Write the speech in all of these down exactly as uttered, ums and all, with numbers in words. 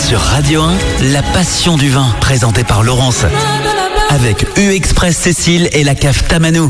Sur Radio un, la passion du vin, présentée par Laurence. Avec U-Express Cécile et la cave Tamanou.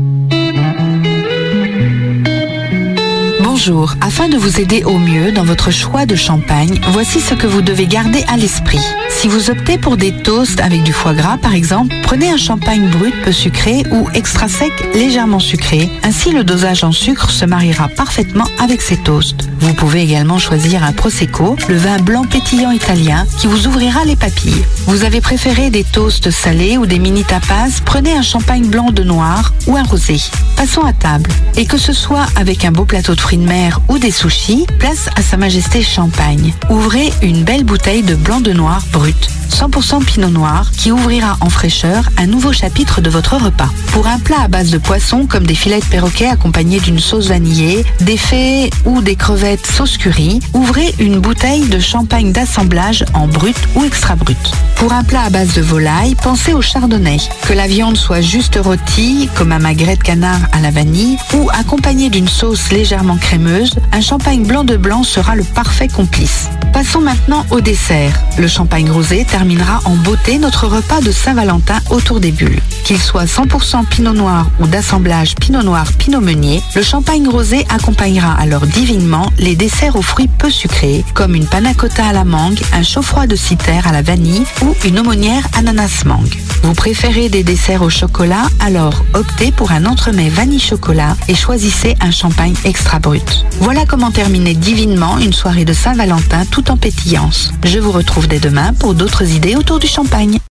Bonjour, afin de vous aider au mieux dans votre choix de champagne, voici ce que vous devez garder à l'esprit. Si vous optez pour des toasts avec du foie gras par exemple, prenez un champagne brut peu sucré ou extra sec légèrement sucré. Ainsi le dosage en sucre se mariera parfaitement avec ces toasts. Vous pouvez également choisir un Prosecco, le vin blanc pétillant italien qui vous ouvrira les papilles. Vous avez préféré des toasts salés ou des mini tapas, prenez un champagne blanc de noir ou un rosé. Passons à table. Et que ce soit avec un beau plateau de fruits de mer ou des sushis, place à Sa Majesté Champagne. Ouvrez une belle bouteille de blanc de noir brut, cent pour cent pinot noir, qui ouvrira en fraîcheur un nouveau chapitre de votre repas. Pour un plat à base de poisson comme des filets de perroquet accompagnés d'une sauce vanillée, des fets ou des crevettes sauce curry, ouvrez une bouteille de champagne d'assemblage en brut ou extra brut. Pour un plat à base de volaille, pensez au chardonnay. Que la viande soit juste rôtie, comme un magret de canard à la vanille, ou accompagnée d'une sauce légèrement crémeuse, un champagne blanc de blanc sera le parfait complice. Passons maintenant au dessert. Le champagne rosé terminera en beauté notre repas de Saint-Valentin autour des bulles. Qu'il soit cent pour cent pinot noir ou d'assemblage pinot noir pinot meunier, le champagne rosé accompagnera alors divinement les desserts aux fruits peu sucrés, comme une panna cotta à la mangue, un chaud-froid de citer à la vanille ou une aumônière ananas mangue. Vous préférez des desserts au chocolat? Alors optez pour un entremets vanille chocolat et choisissez un champagne extra brut. Voilà comment terminer divinement une soirée de Saint-Valentin tout en pétillance. Je vous retrouve dès demain pour d'autres idées autour du champagne.